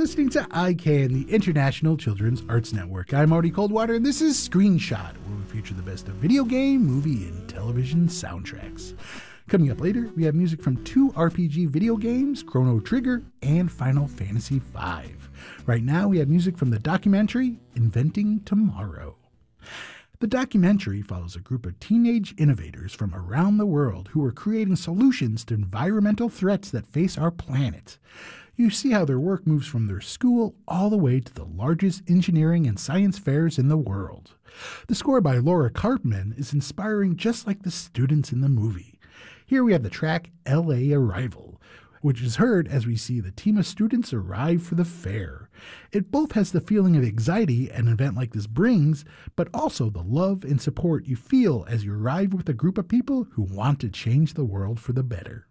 listening to ICANN, the International Children's Arts Network. I'm Marty Coldwater, and this is Screenshot, where we feature the best of video game, movie, and television soundtracks. Coming up later, we have music from 2 RPG video games, Chrono Trigger and Final Fantasy V. Right now, we have music from the documentary Inventing Tomorrow. The documentary follows a group of teenage innovators from around the world who are creating solutions to environmental threats that face our planet. You see how their work moves from their school all the way to the largest engineering and science fairs in the world. The score by Laura Karpman is inspiring just like the students in the movie. Here we have the track LA Arrival, which is heard as we see the team of students arrive for the fair. It both has the feeling of anxiety an event like this brings, but also the love and support you feel as you arrive with a group of people who want to change the world for the better.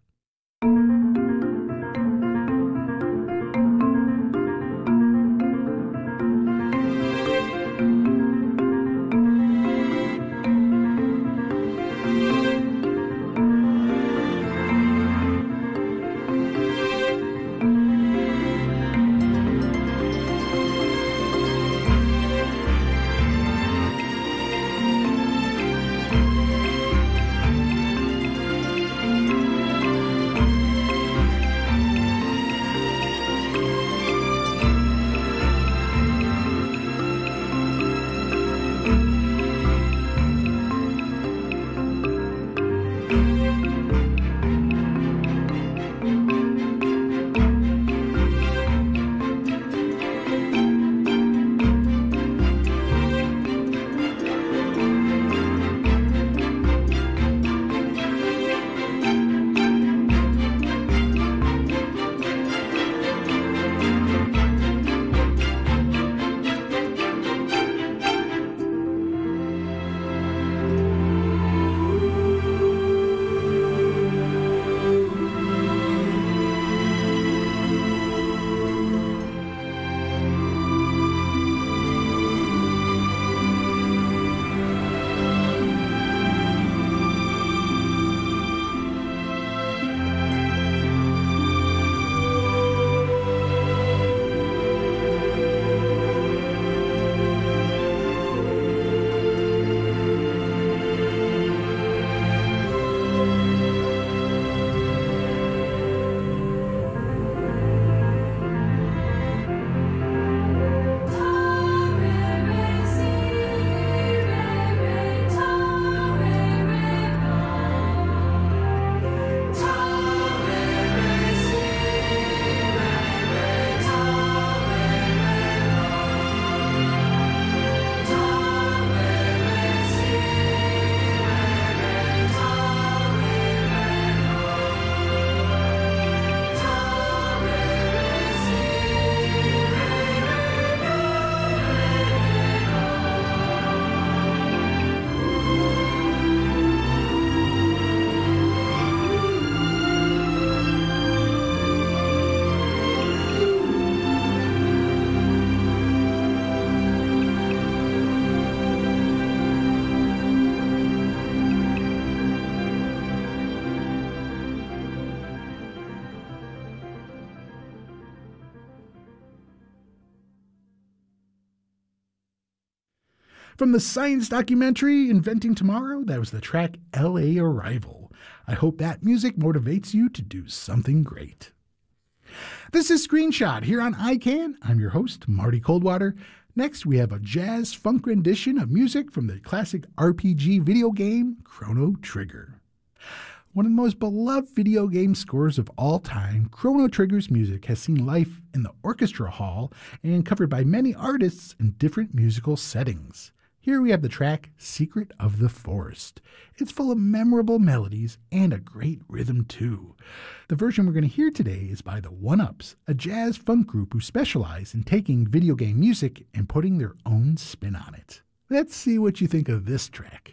From the science documentary Inventing Tomorrow, that was the track LA Arrival. I hope that music motivates you to do something great. This is Screenshot here on ICANN. I'm your host, Marty Coldwater. Next, we have a jazz funk rendition of music from the classic RPG video game Chrono Trigger. One of the most beloved video game scores of all time, Chrono Trigger's music has seen life in the orchestra hall and covered by many artists in different musical settings. Here we have the track Secret of the Forest. It's full of memorable melodies and a great rhythm too. The version we're going to hear today is by the One-Ups, a jazz funk group who specialize in taking video game music and putting their own spin on it. Let's see what you think of this track.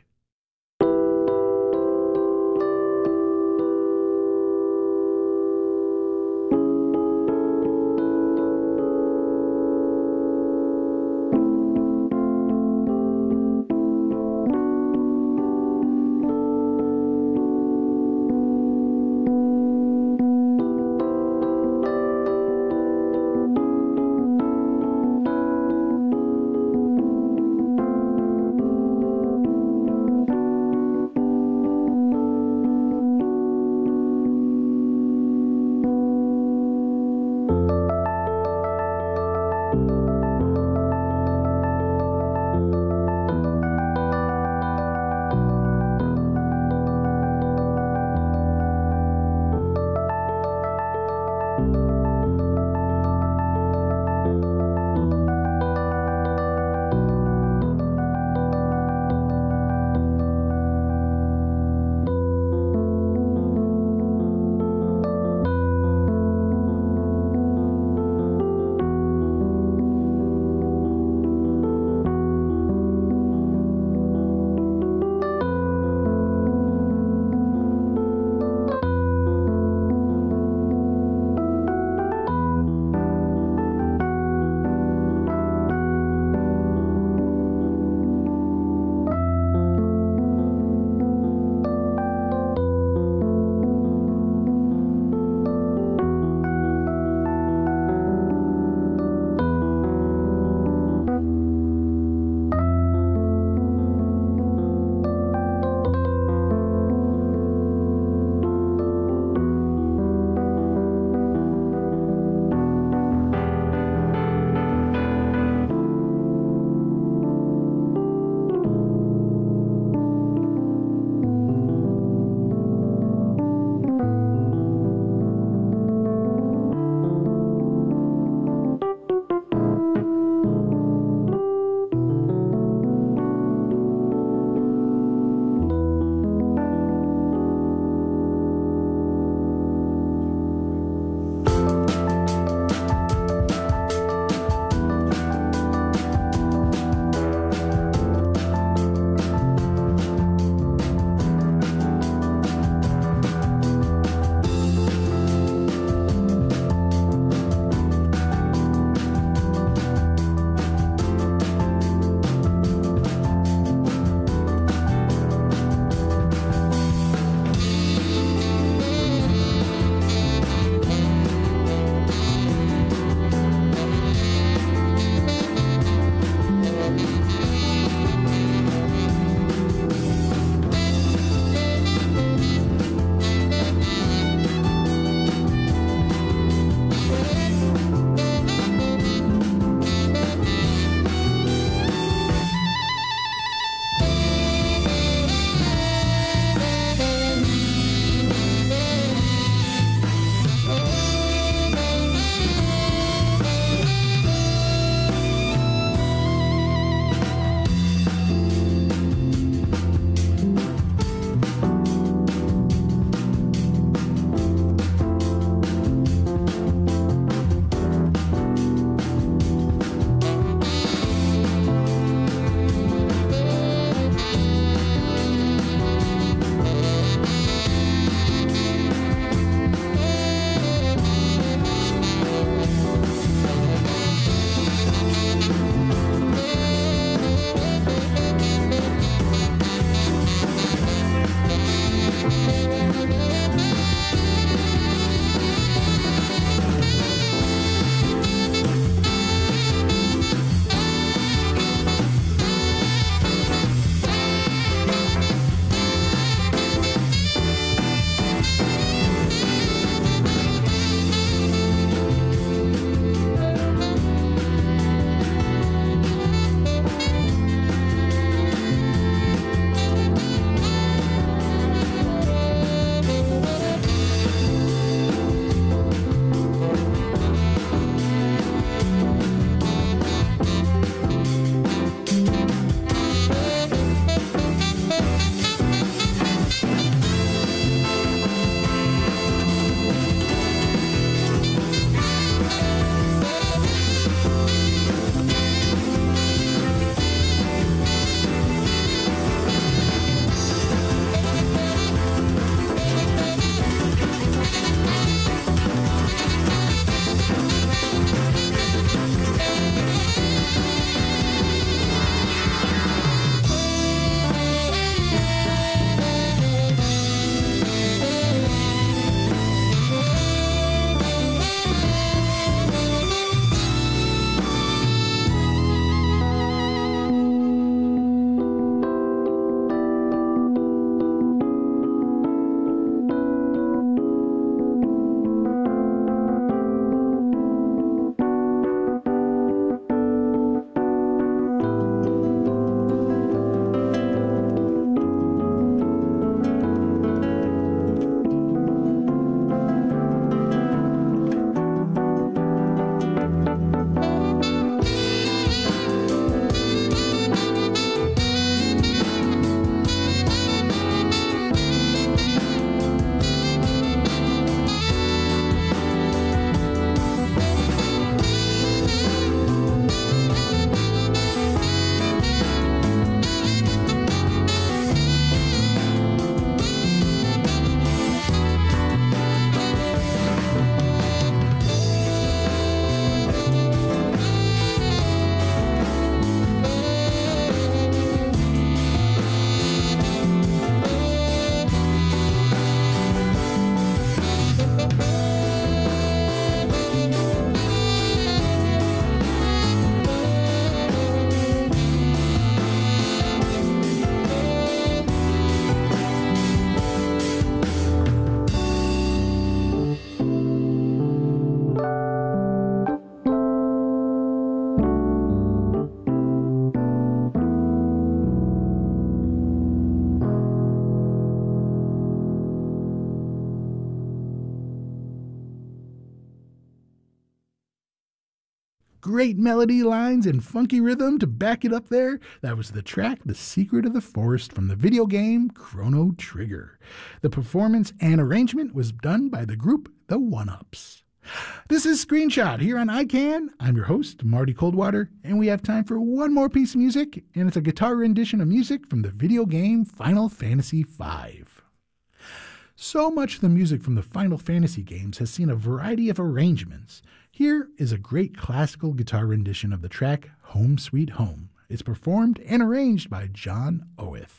great melody lines and funky rhythm to back it up there. That was the track The Secret of the Forest from the video game Chrono Trigger. The performance and arrangement was done by the group The One-Ups. This is Screenshot here on iCan. I'm your host, Marty Coldwater, and we have time for one more piece of music, and it's a guitar rendition of music from the video game Final Fantasy V. So much of the music from the Final Fantasy games has seen a variety of arrangements. Here is a great classical guitar rendition of the track Home Sweet Home. It's performed and arranged by John Oath.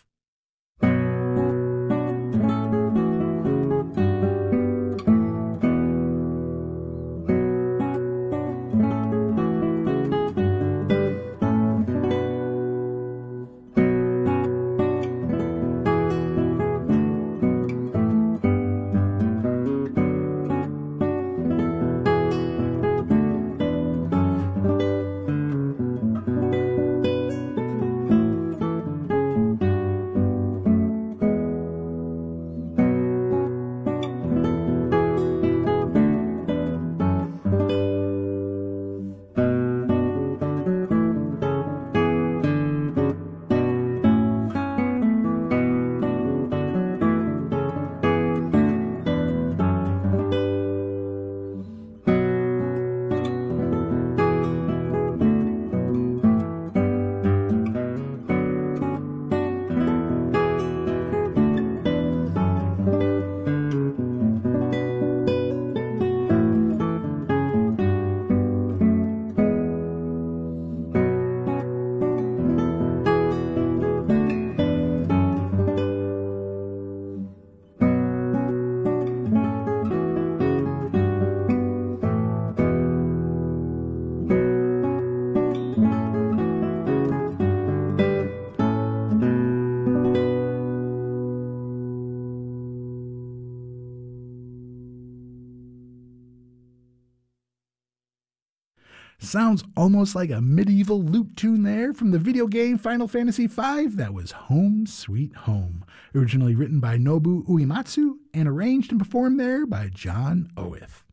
Sounds almost like a medieval lute tune there from the video game Final Fantasy V. That was Home Sweet Home, originally written by Nobu Uematsu and arranged and performed there by John Oath.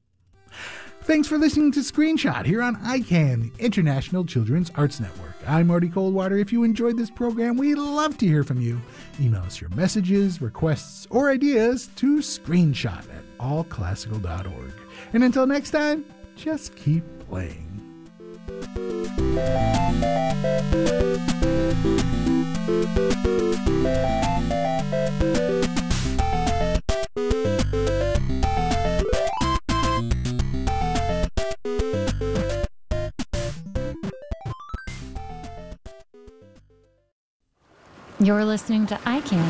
Thanks for listening to Screenshot here on iCan, the International Children's Arts Network. I'm Marty Coldwater. If you enjoyed this program, we'd love to hear from you. Email us your messages, requests, or ideas to screenshot@allclassical.org. And until next time, just keep playing. You're listening to iCan.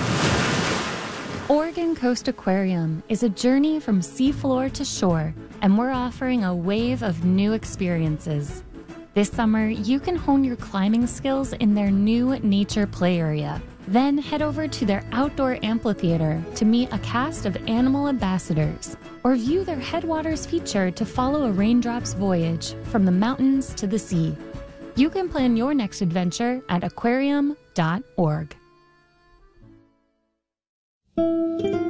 Oregon Coast Aquarium is a journey from seafloor to shore, and we're offering a wave of new experiences. This summer, you can hone your climbing skills in their new nature play area. Then head over to their outdoor amphitheater to meet a cast of animal ambassadors, or view their Headwaters feature to follow a raindrop's voyage from the mountains to the sea. You can plan your next adventure at aquarium.org.